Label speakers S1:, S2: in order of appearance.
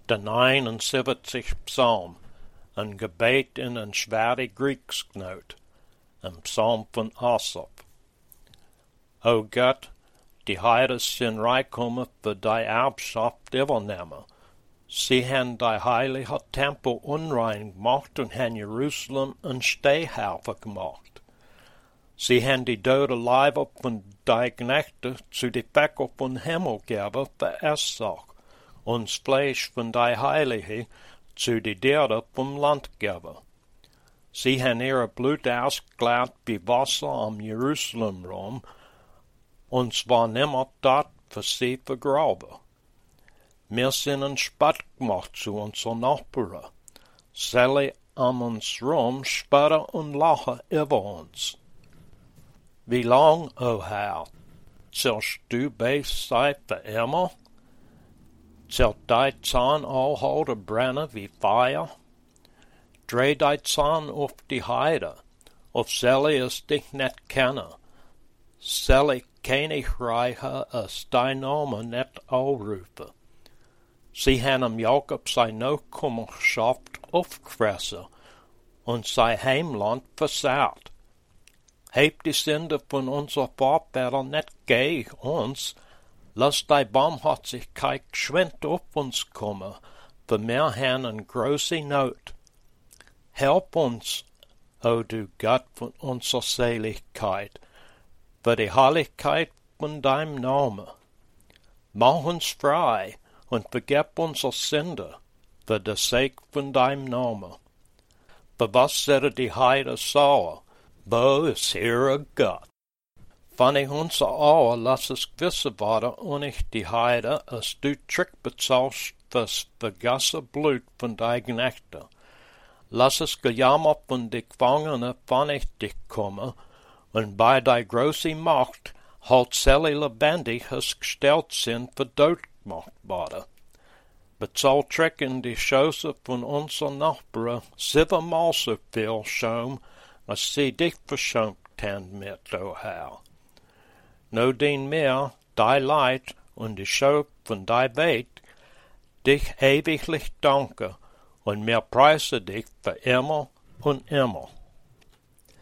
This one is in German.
S1: der 79 Psalm, een gebed in een zware Grieksknoot, een psalm van Asaf. O God, die heides zijn rijkomen voor die erbschap deelnemen. Sie han die heilige tempel unrein gemacht und han Jerusalem een Stehhaufen gemacht. Sie han die dode Leiber von die Knechte zu die Bäcker von Himmel gegeben für Essach, uns Fleisch von die Heilige zu die Derde vom Land gegeben. Sie han ihre Blut ausgeladen wie Wasser am Jerusalem rum, und zwar nimmer dort für sie vergraben. Wir sind ein Spott gemacht zu unseren Nachbarn. Sally am uns rum spatten und lachen über uns. Wie lang, o Herr, zählst du bei sei für immer? Zählt dein Zahn allholder brennen wie Feuer? Dreh dein Zahn auf die Heide, auf Sally es dich nicht kennen. Sally Königreiche es dein Name nicht aufrufen. Sie haben Jakob sein Nachkommenschaft aufgefressen und sein Heimland versaut. Hebt die Sünde von unserer Vorväter nicht gegen uns, lass die Barmherzigkeit geschwind auf uns kommen, für wir haben eine große Not. Help uns, o du Gott von unserer Seligkeit, für die Heiligkeit von deinem Namen. Mach uns frei und vergib unsere Sünde, für den Segen von deinem Namen. Für was sind die Heide sauer? Wo ist ihre Gott? Von ich unser Auer lass es gewissen werden und ich die Heide, als du Trick bezahlst fürs vergasse Blut von deinen Knechten. Lass es Gejammer von die Gefangenen von ich dich kommen, und bei der großen Macht halt Sally lebendig es gestellt sind für Tod gemacht worden. Bezahlt Trick in die Schoße von unseren Nachbarn 7-mal so viel Schaum, als sie dich verschont haben mit, o Herr. No den mehr, dein Leid und die Schuld von dein Weit, dich ewiglich danke, und mir preise dich für immer und immer.